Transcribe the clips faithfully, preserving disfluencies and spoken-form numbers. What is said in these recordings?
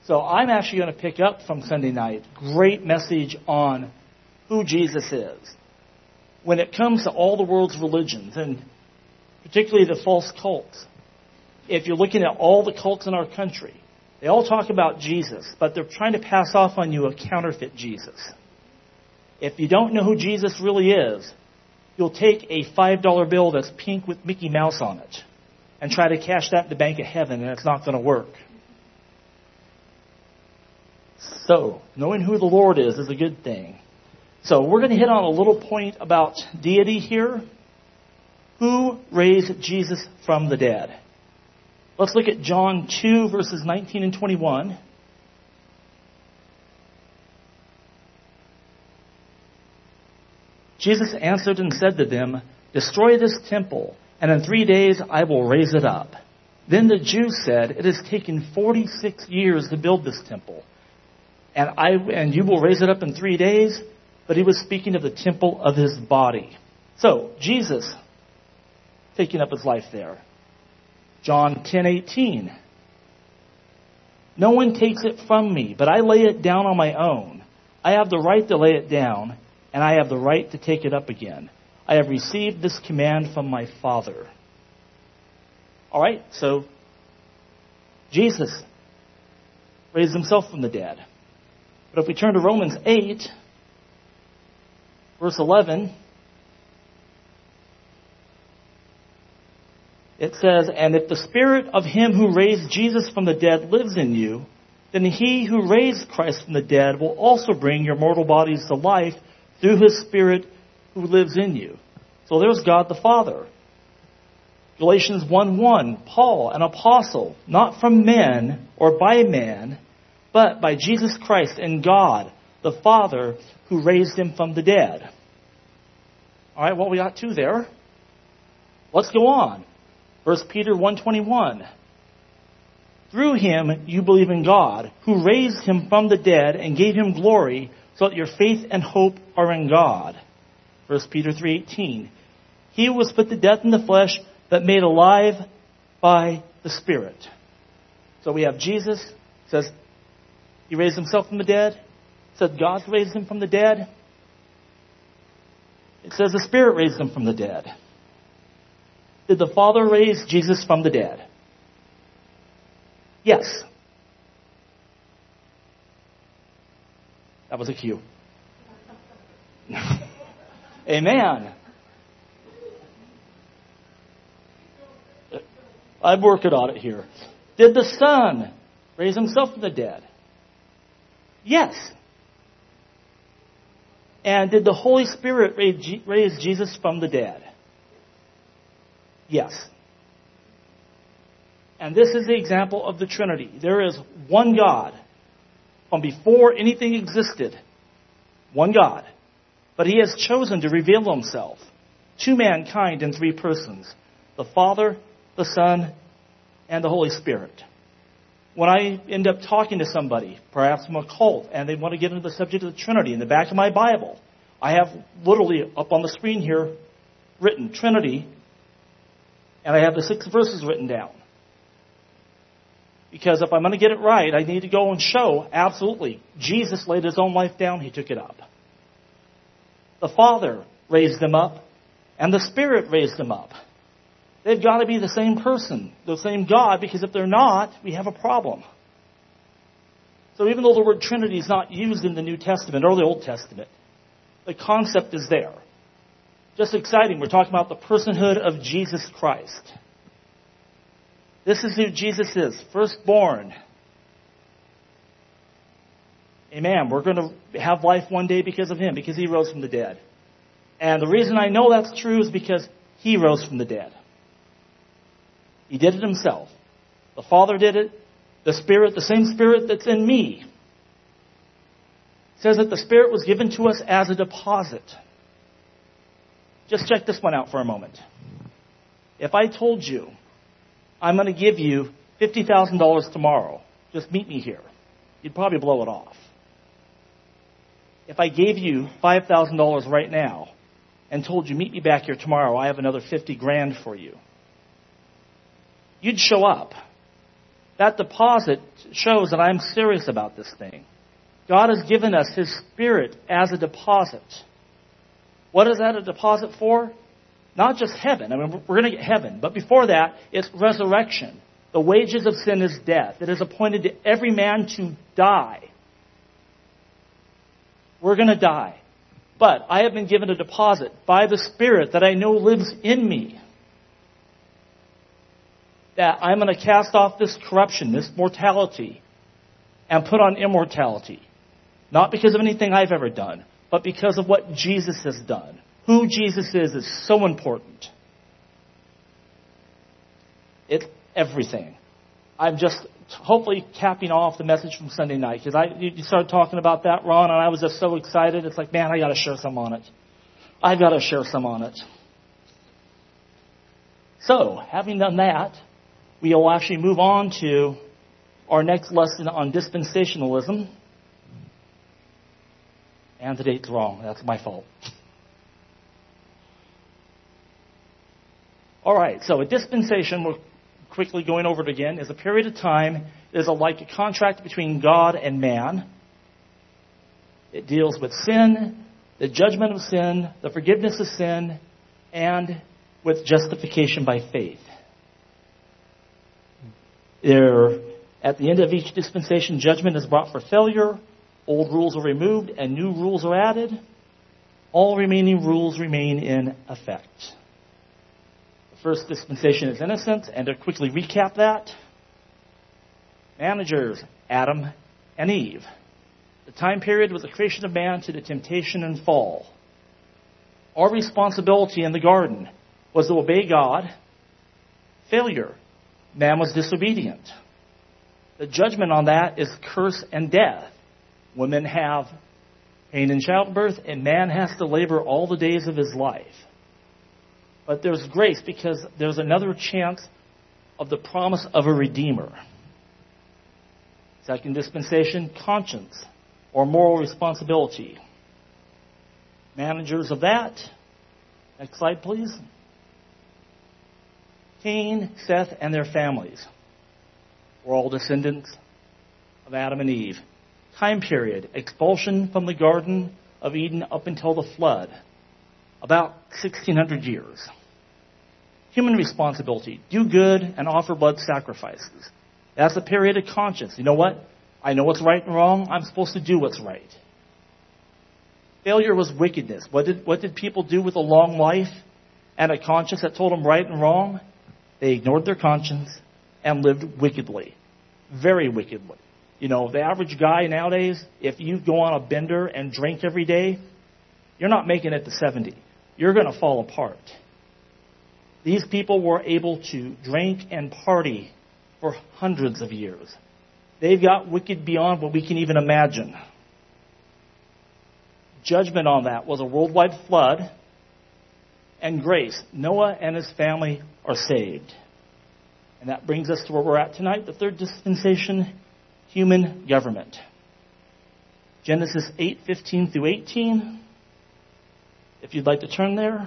So I'm actually going to pick up from Sunday night. Great message on who Jesus is. When it comes to all the world's religions, and particularly the false cults, if you're looking at all the cults in our country, they all talk about Jesus, but they're trying to pass off on you a counterfeit Jesus. If you don't know who Jesus really is, you'll take a five dollar bill that's pink with Mickey Mouse on it and try to cash that in the bank of heaven, and it's not going to work. So, knowing who the Lord is is a good thing. So, we're going to hit on a little point about deity here. Who raised Jesus from the dead? Let's look at John two, verses nineteen and twenty-one. Jesus answered and said to them, "Destroy this temple, and in three days I will raise it up." Then the Jews said, "It has taken forty-six years to build this temple, and I and you will raise it up in three days?" But he was speaking of the temple of his body. So, Jesus taking up his life there. John ten eighteen. "No one takes it from me, but I lay it down on my own. I have the right to lay it down, and I have the right to take it up again. I have received this command from my Father." All right, so Jesus raised himself from the dead. But if we turn to Romans eight, verse eleven, it says, "And if the spirit of him who raised Jesus from the dead lives in you, then he who raised Christ from the dead will also bring your mortal bodies to life through his Spirit who lives in you." So there's God the Father. Galatians one one, Paul, an apostle, not from men or by man, but by Jesus Christ and God, the Father, who raised him from the dead. All right, well, we got two there. Let's go on. First Peter one twenty-one. "Through him you believe in God, who raised him from the dead and gave him glory, so that your faith and hope are in God." First Peter three eighteen. "He was put to death in the flesh, but made alive by the Spirit." So we have Jesus, says he raised himself from the dead. It says God raised him from the dead. It says the Spirit raised him from the dead. Did the Father raise Jesus from the dead? Yes. That was a cue. Amen. I'm working on it here. Did the Son raise himself from the dead? Yes. And did the Holy Spirit raise Jesus from the dead? Yes. And this is the example of the Trinity. There is one God from before anything existed. One God. But he has chosen to reveal himself to mankind in three persons: the Father, the Son, and the Holy Spirit. When I end up talking to somebody, perhaps from a cult, and they want to get into the subject of the Trinity, in the back of my Bible, I have literally up on the screen here written Trinity, and I have the six verses written down. Because if I'm going to get it right, I need to go and show, absolutely, Jesus laid his own life down, he took it up. The Father raised him up, and the Spirit raised him up. They've got to be the same person, the same God, because if they're not, we have a problem. So even though the word Trinity is not used in the New Testament or the Old Testament, the concept is there. Just exciting. We're talking about the personhood of Jesus Christ. This is who Jesus is, firstborn. Amen. We're going to have life one day because of him, because he rose from the dead. And the reason I know that's true is because he rose from the dead. He did it himself. The Father did it. The Spirit, the same Spirit that's in me, says that the Spirit was given to us as a deposit. Just check this one out for a moment. If I told you, I'm going to give you fifty thousand dollars tomorrow, just meet me here, you'd probably blow it off. If I gave you five thousand dollars right now and told you, meet me back here tomorrow, I have another fifty grand for you, you'd show up. that deposit shows that I'm serious about this thing. God has given us His Spirit as a deposit. What is that a deposit for? Not just heaven. I mean, we're going to get heaven. But before that, it's resurrection. The wages of sin is death. It is appointed to every man to die. We're going to die. But I have been given a deposit by the Spirit that I know lives in me. That I'm going to cast off this corruption, this mortality, and put on immortality. Not because of anything I've ever done, but because of what Jesus has done. Who Jesus is is so important. It's everything. I'm just hopefully capping off the message from Sunday night, because I you started talking about that, Ron, and I was just so excited. It's like, man, I got to share some on it. I've got to share some on it. So, having done that, we will actually move on to our next lesson on dispensationalism. And the date's wrong. That's my fault. All right, so a dispensation, we're quickly going over it again, is a period of time. It is a, like a contract between God and man. It deals with sin, the judgment of sin, the forgiveness of sin, and with justification by faith. There, at the end of each dispensation, judgment is brought for failure. Old rules are removed and new rules are added. All remaining rules remain in effect. The first dispensation is innocent, and to quickly recap that, managers, Adam and Eve. The time period was the creation of man to the temptation and fall. Our responsibility in the garden was to obey God. Failure. Man was disobedient. The judgment on that is curse and death. Women have pain in childbirth, and man has to labor all the days of his life. But there's grace because there's another chance of the promise of a Redeemer. Second dispensation, conscience or moral responsibility. Managers of that. Next slide, please. Cain, Seth, and their families were all descendants of Adam and Eve. Time period, expulsion from the Garden of Eden up until the flood. About sixteen hundred years. Human responsibility, do good and offer blood sacrifices. That's a period of conscience. You know what? I know what's right and wrong. I'm supposed to do what's right. Failure was wickedness. What did, what did people do with a long life and a conscience that told them right and wrong? They ignored their conscience and lived wickedly. Very wickedly. You know, the average guy nowadays, if you go on a bender and drink every day, you're not making it to seventy. You're going to fall apart. These people were able to drink and party for hundreds of years. They've got wicked beyond what we can even imagine. Judgment on that was a worldwide flood and grace. Noah and his family are saved. And that brings us to where we're at tonight, the third dispensation, human government. Genesis eight fifteen through eighteen. If you'd like to turn there.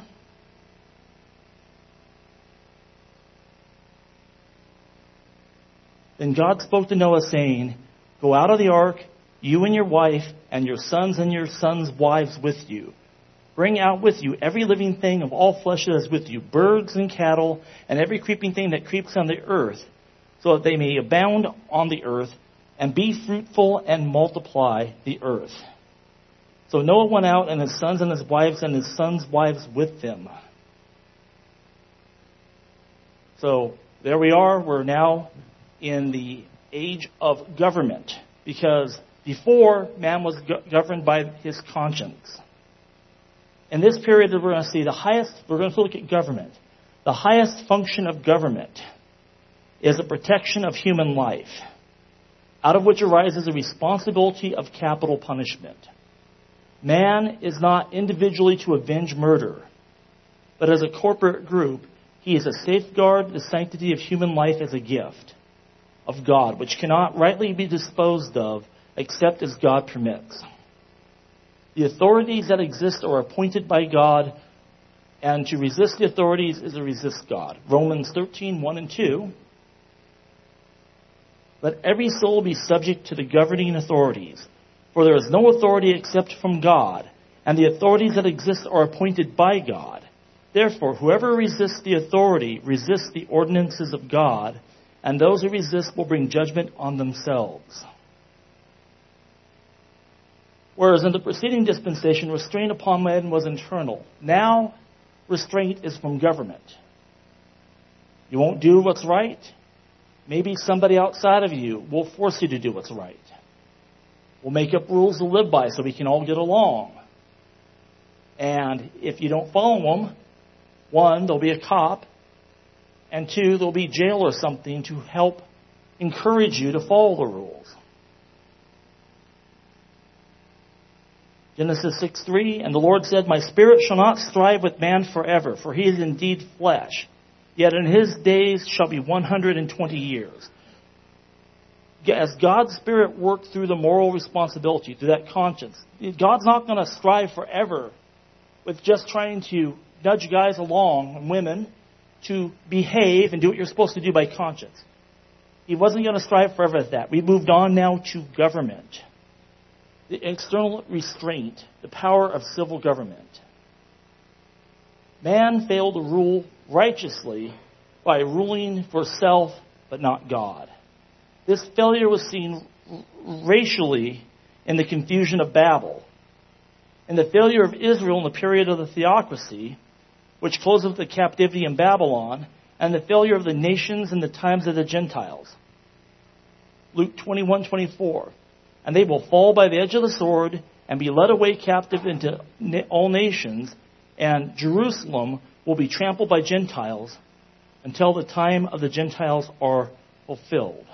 Then God spoke to Noah, saying, "Go out of the ark, you and your wife, and your sons and your sons' wives with you. Bring out with you every living thing of all flesh that is with you, birds and cattle, and every creeping thing that creeps on the earth, so that they may abound on the earth, and be fruitful and multiply the earth." So Noah went out, and his sons and his wives and his sons' wives with him. So there we are. We're now in the age of government, because before, man was go- governed by his conscience. In this period, we're going to see the highest, we're going to look at government. The highest function of government is the protection of human life, out of which arises a responsibility of capital punishment. Man is not individually to avenge murder, but as a corporate group, he is to safeguard the sanctity of human life as a gift of God, which cannot rightly be disposed of except as God permits. The authorities that exist are appointed by God, and to resist the authorities is to resist God. Romans thirteen, one and two. Let every soul be subject to the governing authorities, for there is no authority except from God, and the authorities that exist are appointed by God. Therefore, whoever resists the authority resists the ordinances of God, and those who resist will bring judgment on themselves. Whereas in the preceding dispensation, restraint upon men was internal. Now, restraint is from government. You won't do what's right? Maybe somebody outside of you will force you to do what's right. We'll make up rules to live by so we can all get along. And if you don't follow them, one, there'll be a cop, and two, there'll be jail or something to help encourage you to follow the rules. Genesis six three, and the Lord said, My spirit shall not strive with man forever, for he is indeed flesh. Yet in his days shall be one hundred twenty years. As God's Spirit worked through the moral responsibility, through that conscience, God's not going to strive forever with just trying to nudge guys along and women to behave and do what you're supposed to do by conscience. He wasn't going to strive forever at that. We moved on now to government. The external restraint, the power of civil government. Man failed to rule righteously by ruling for self, but not God. This failure was seen racially in the confusion of Babel, and the failure of Israel in the period of the theocracy, which closed with the captivity in Babylon, and the failure of the nations in the times of the Gentiles. Luke twenty-one twenty-four. And they will fall by the edge of the sword and be led away captive into all nations, and Jerusalem will be trampled by Gentiles until the time of the Gentiles are fulfilled.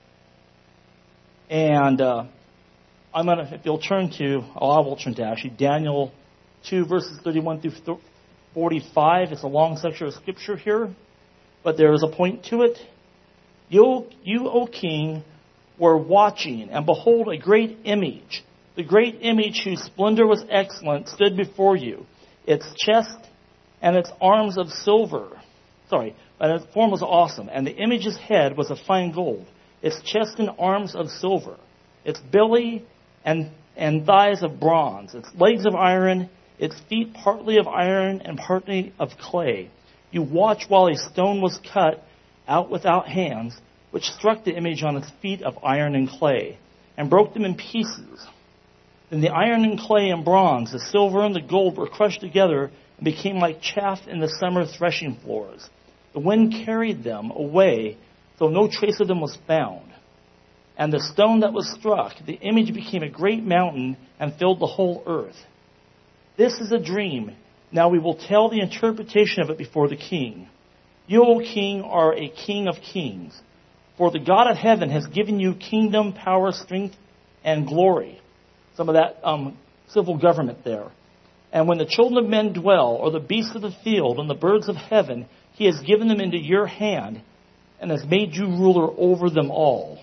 And uh, I'm gonna, if you'll turn to, oh, I will turn to actually Daniel two verses thirty-one through forty-five. It's a long section of scripture here, but there is a point to it. You, you, O King, were watching, and behold, a great image. The great image whose splendor was excellent stood before you. Its chest and its arms of silver. Sorry, and its form was awesome. And the image's head was of fine gold. Its chest and arms of silver. Its belly and, and thighs of bronze. Its legs of iron. Its feet partly of iron and partly of clay. You watched while a stone was cut out without hands, which struck the image on its feet of iron and clay, and broke them in pieces. Then the iron and clay and bronze, the silver and the gold were crushed together and became like chaff in the summer threshing floors. The wind carried them away, though no trace of them was found. And the stone that was struck, the image became a great mountain and filled the whole earth. This is a dream. Now we will tell the interpretation of it before the king. You, O king, are a king of kings. For the God of heaven has given you kingdom, power, strength, and glory. Some of that um, civil government there. And when the children of men dwell, or the beasts of the field, and the birds of heaven, he has given them into your hand, and has made you ruler over them all.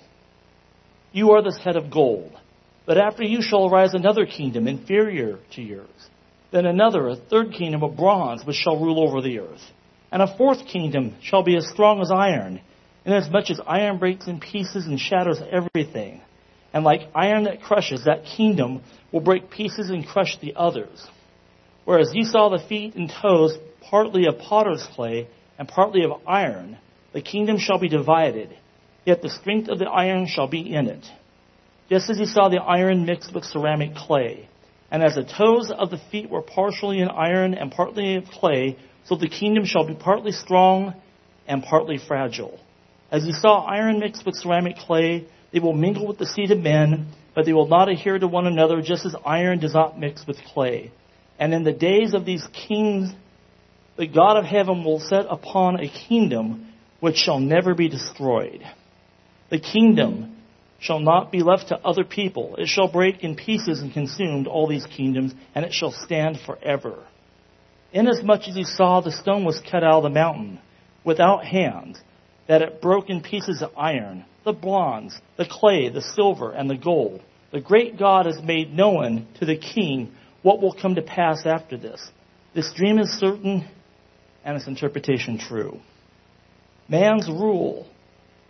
You are this head of gold. But after you shall arise another kingdom inferior to yours. Then another, a third kingdom of bronze, which shall rule over the earth. And a fourth kingdom shall be as strong as iron, inasmuch as iron breaks in pieces and shatters everything. And like iron that crushes, that kingdom will break pieces and crush the others. Whereas you saw the feet and toes partly of potter's clay and partly of iron, the kingdom shall be divided, yet the strength of the iron shall be in it. Just as you saw the iron mixed with ceramic clay. And as the toes of the feet were partially in iron and partly of clay, so the kingdom shall be partly strong and partly fragile. As you saw iron mixed with ceramic clay, they will mingle with the seed of men, but they will not adhere to one another, just as iron does not mix with clay. And in the days of these kings, the God of heaven will set upon a kingdom which shall never be destroyed. The kingdom shall not be left to other people. It shall break in pieces and consumed all these kingdoms, and it shall stand forever. Inasmuch as you saw the stone was cut out of the mountain without hands, that it broke in pieces of iron, the bronze, the clay, the silver, and the gold. The great God has made known to the king what will come to pass after this. This dream is certain, and its interpretation true. Man's rule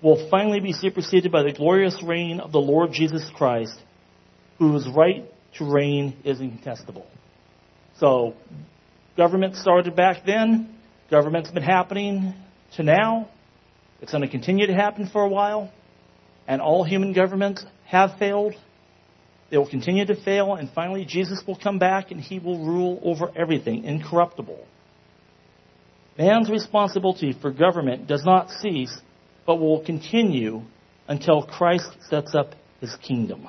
will finally be superseded by the glorious reign of the Lord Jesus Christ, whose right to reign is incontestable. So, government started back then. Government's been happening to now. It's going to continue to happen for a while. And all human governments have failed. They will continue to fail. And finally, Jesus will come back and he will rule over everything, incorruptible. Man's responsibility for government does not cease, but will continue until Christ sets up his kingdom.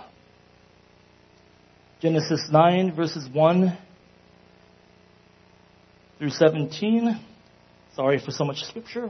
Genesis nine, verses one through seventeen. Sorry for so much scripture.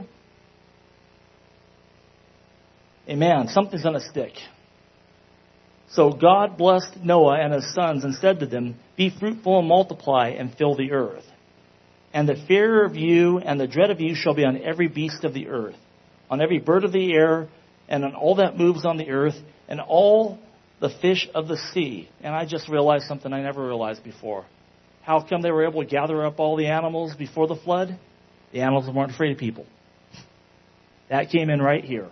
Amen. Something's going to stick. So God blessed Noah and his sons and said to them, "Be fruitful and multiply and fill the earth. And the fear of you and the dread of you shall be on every beast of the earth, on every bird of the air, and on all that moves on the earth, and all the fish of the sea." And I just realized something I never realized before. How come they were able to gather up all the animals before the flood? The animals weren't afraid of people. That came in right here.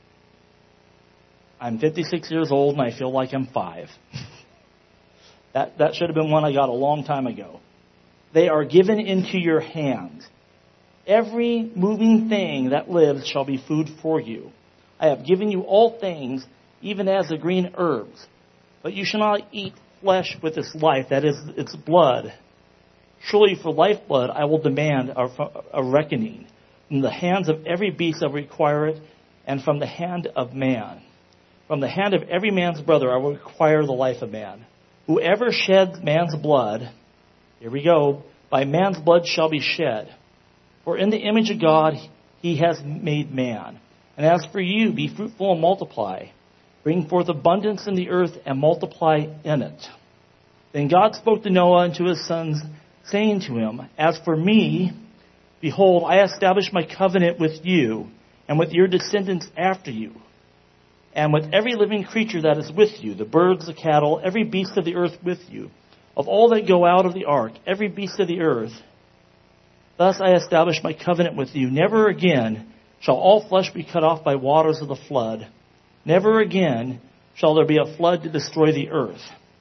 I'm fifty-six years old and I feel like I'm five. That, that should have been one I got a long time ago. They are given into your hand. Every moving thing that lives shall be food for you. I have given you all things, even as the green herbs. But you shall not eat flesh with its life, that is, its blood. Surely for lifeblood I will demand a, a reckoning. From the hands of every beast I will require it, and from the hand of man. From the hand of every man's brother I will require the life of man. Whoever sheds man's blood, here we go, by man's blood shall be shed. For in the image of God he has made man. And as for you, be fruitful and multiply. Bring forth abundance in the earth and multiply in it. Then God spoke to Noah and to his sons, saying to him, "As for me, behold, I establish my covenant with you and with your descendants after you, and with every living creature that is with you, the birds, the cattle, every beast of the earth with you, of all that go out of the ark, every beast of the earth. Thus I establish my covenant with you. Never again shall all flesh be cut off by waters of the flood. Never again shall there be a flood to destroy the earth."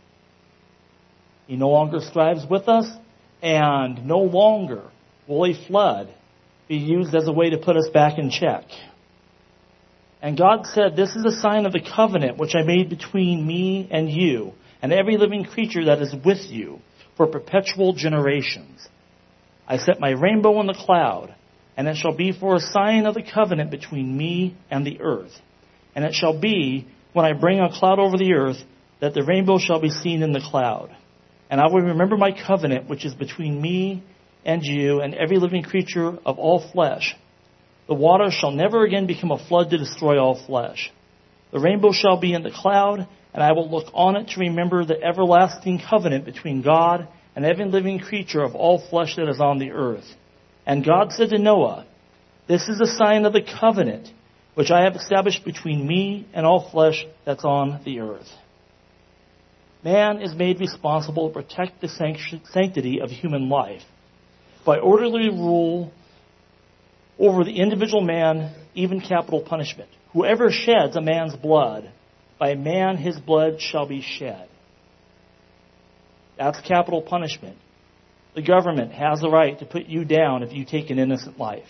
He no longer strives with us, and no longer will a flood be used as a way to put us back in check. And God said, "This is a sign of the covenant which I made between me and you, and every living creature that is with you, for perpetual generations. I set my rainbow in the cloud, and it shall be for a sign of the covenant between me and the earth. And it shall be, when I bring a cloud over the earth, that the rainbow shall be seen in the cloud. And I will remember my covenant, which is between me and you and every living creature of all flesh. The water shall never again become a flood to destroy all flesh. The rainbow shall be in the cloud, and I will look on it to remember the everlasting covenant between God and every living creature of all flesh that is on the earth." And God said to Noah, "This is a sign of the covenant which I have established between me and all flesh that's on the earth." Man is made responsible to protect the sanctity of human life by orderly rule over the individual man, even capital punishment. Whoever sheds a man's blood, by man his blood shall be shed. That's capital punishment. The government has the right to put you down if you take an innocent life.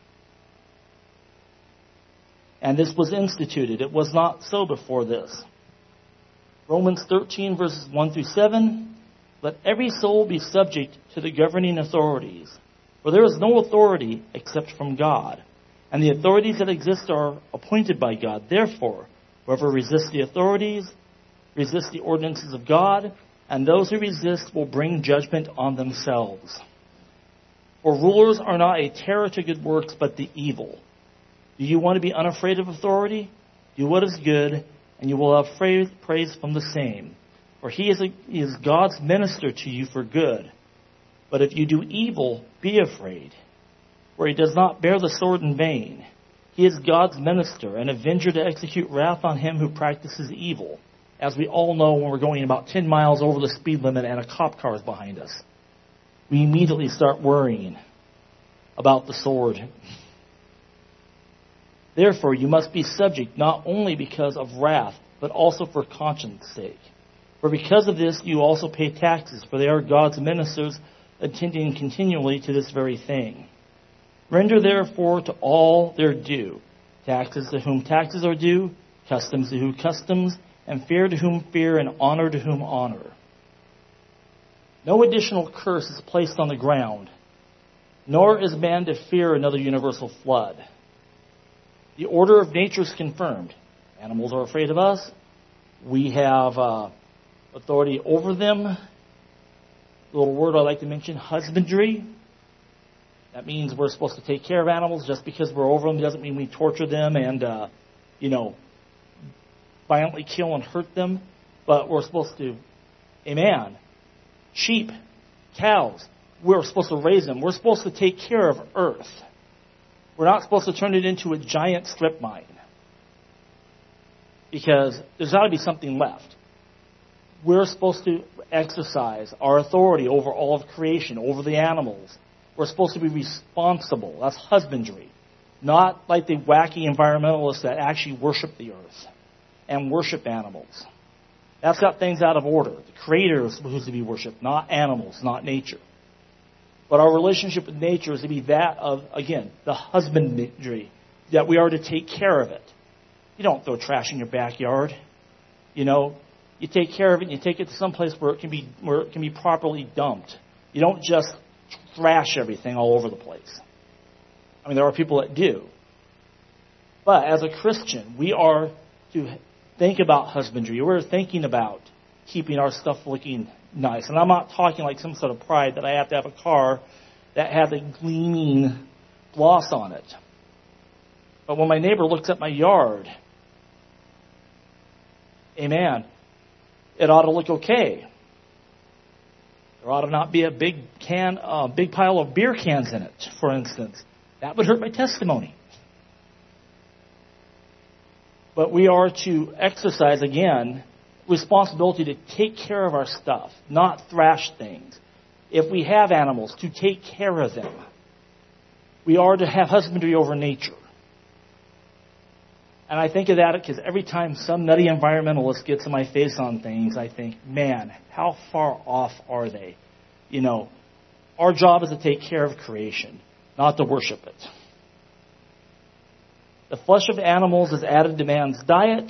And this was instituted. It was not so before this. Romans thirteen, verses one through seven. "Let every soul be subject to the governing authorities. For there is no authority except from God. And the authorities that exist are appointed by God. Therefore, whoever resists the authorities resists the ordinances of God, and those who resist will bring judgment on themselves. For rulers are not a terror to good works, but the evil. Do you want to be unafraid of authority? Do what is good, and you will have praise from the same. For he is, a, he is God's minister to you for good. But if you do evil, be afraid. For he does not bear the sword in vain. He is God's minister, an avenger to execute wrath on him who practices evil. As we all know when we're going about ten miles over the speed limit and a cop car is behind us. We immediately start worrying about the sword. Therefore, you must be subject not only because of wrath, but also for conscience sake. For because of this, you also pay taxes, for they are God's ministers, attending continually to this very thing. Render therefore to all their due, taxes to whom taxes are due, customs to whom customs, and fear to whom fear, and honor to whom honor. No additional curse is placed on the ground, nor is man to fear another universal flood. The order of nature is confirmed. Animals are afraid of us. We have uh, authority over them. The little word I like to mention, husbandry. That means we're supposed to take care of animals. Just because we're over them doesn't mean we torture them and, uh, you know, violently kill and hurt them. But we're supposed to, amen, sheep, cows, we're supposed to raise them. We're supposed to take care of earth. We're not supposed to turn it into a giant strip mine. Because there's got to be something left. We're supposed to exercise our authority over all of creation, over the animals. We're supposed to be responsible. That's husbandry. Not like the wacky environmentalists that actually worship the earth and worship animals. That's got things out of order. The Creator is supposed to be worshipped, not animals, not nature. But our relationship with nature is to be that of, again, the husbandry, that we are to take care of it. You don't throw trash in your backyard. You know, you take care of it and you take it to some place where it can be where it can be properly dumped. You don't just trash everything all over the place. I mean, there are people that do. But as a Christian, we are to think about husbandry. We're thinking about keeping our stuff looking nice. And I'm not talking like some sort of pride that I have to have a car that has a gleaming gloss on it. But when my neighbor looks at my yard, amen, it ought to look okay. There ought to not be a big can, a uh, big pile of beer cans in it, for instance. That would hurt my testimony. But we are to exercise, again, responsibility to take care of our stuff, not thrash things. If we have animals, to take care of them. We are to have husbandry over nature. And I think of that because every time some nutty environmentalist gets in my face on things, I think, man, how far off are they? You know, our job is to take care of creation, not to worship it. The flesh of animals is added to man's diet.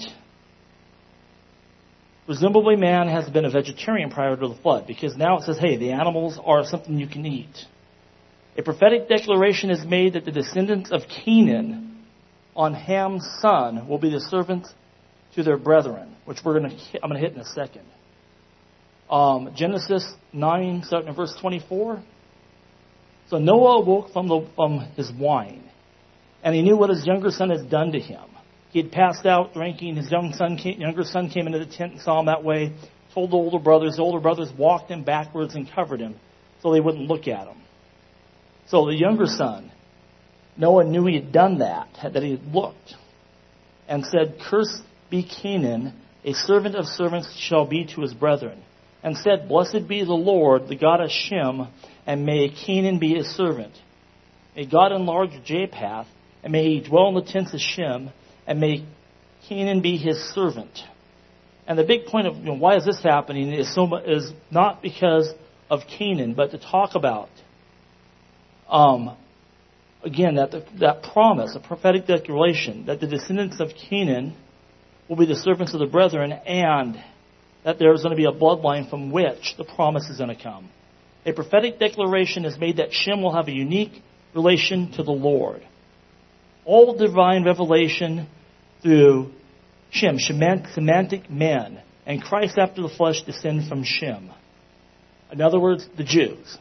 Presumably man has been a vegetarian prior to the flood, because now it says, hey, the animals are something you can eat. A prophetic declaration is made that the descendants of Canaan on Ham's son will be the servants to their brethren, which we're going to I'm going to hit in a second. Um, Genesis nine, starting in verse twenty-four. So Noah awoke from the from his wine, and he knew what his younger son had done to him. He had passed out drinking. His young son came, younger son came into the tent and saw him that way. Told the older brothers. The older brothers walked him backwards and covered him so they wouldn't look at him. So the younger son, Noah knew he had done that, that he had looked, and said, "Cursed be Canaan, a servant of servants shall be to his brethren." And said, "Blessed be the Lord, the God of Shem, and may Canaan be his servant. May God enlarge Japheth, and may he dwell in the tents of Shem, and may Canaan be his servant." And the big point of, you know, why is this happening is so much, is not because of Canaan, but to talk about, um, again, that the, that promise, a prophetic declaration, that the descendants of Canaan will be the servants of the brethren, and that there is going to be a bloodline from which the promise is going to come. A prophetic declaration is made that Shem will have a unique relation to the Lord. All divine revelation through Shem, Semitic men, and Christ after the flesh descend from Shem. In other words, the Jews.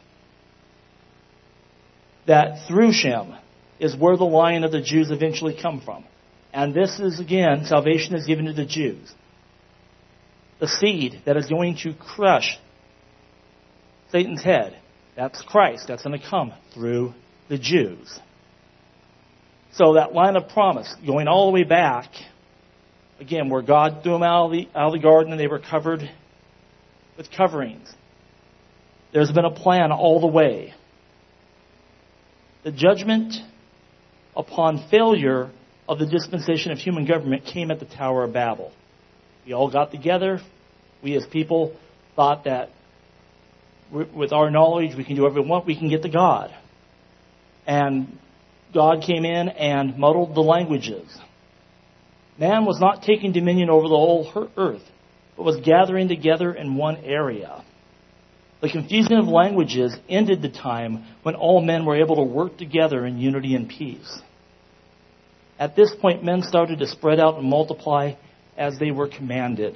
That through Shem is where the line of the Jews eventually come from. And this is, again, salvation is given to the Jews. The seed that is going to crush Satan's head, that's Christ. That's going to come through the Jews. So that line of promise, going all the way back, again, where God threw them out of the, out of the garden and they were covered with coverings. There's been a plan all the way. The judgment upon failure of the dispensation of human government came at the Tower of Babel. We all got together. We as people thought that with our knowledge, we can do whatever we want, we can get to God. And God came in and muddled the languages. Man was not taking dominion over the whole earth, but was gathering together in one area. The confusion of languages ended the time when all men were able to work together in unity and peace. At this point, men started to spread out and multiply as they were commanded.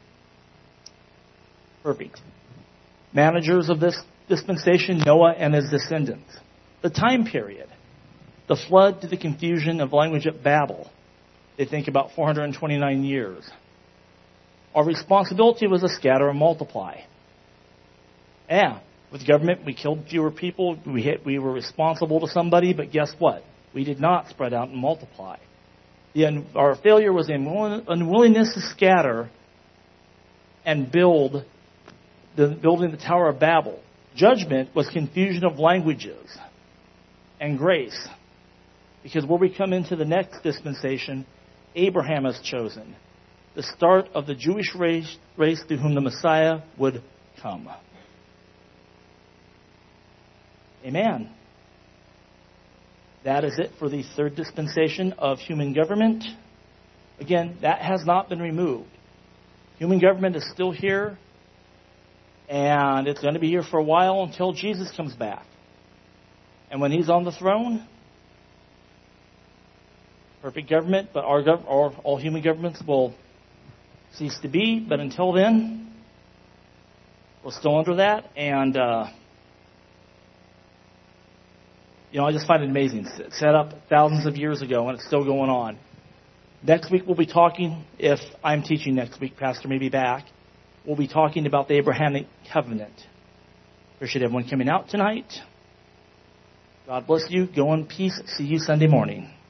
Perfect. Managers of this dispensation, Noah and his descendants. The time period. The flood to the confusion of language at Babel. They think about four hundred twenty-nine years. Our responsibility was to scatter and multiply. Yeah, with government, we killed fewer people. We hit, we were responsible to somebody, but guess what? We did not spread out and multiply. The, our failure was in unwillingness to scatter and build the building the Tower of Babel. Judgment was confusion of languages and grace. Because where we come into the next dispensation, Abraham is chosen. The start of the Jewish race, race through whom the Messiah would come. Amen. That is it for the third dispensation of human government. Again, that has not been removed. Human government is still here, and it's going to be here for a while until Jesus comes back. And when he's on the throne, perfect government, but our, gov- our all human governments will cease to be. But until then, we're still under that. And, uh, you know, I just find it amazing. It's set up thousands of years ago, and it's still going on. Next week, we'll be talking, if I'm teaching next week, Pastor may be back, we'll be talking about the Abrahamic covenant. Appreciate everyone coming out tonight. God bless you. Go in peace. See you Sunday morning.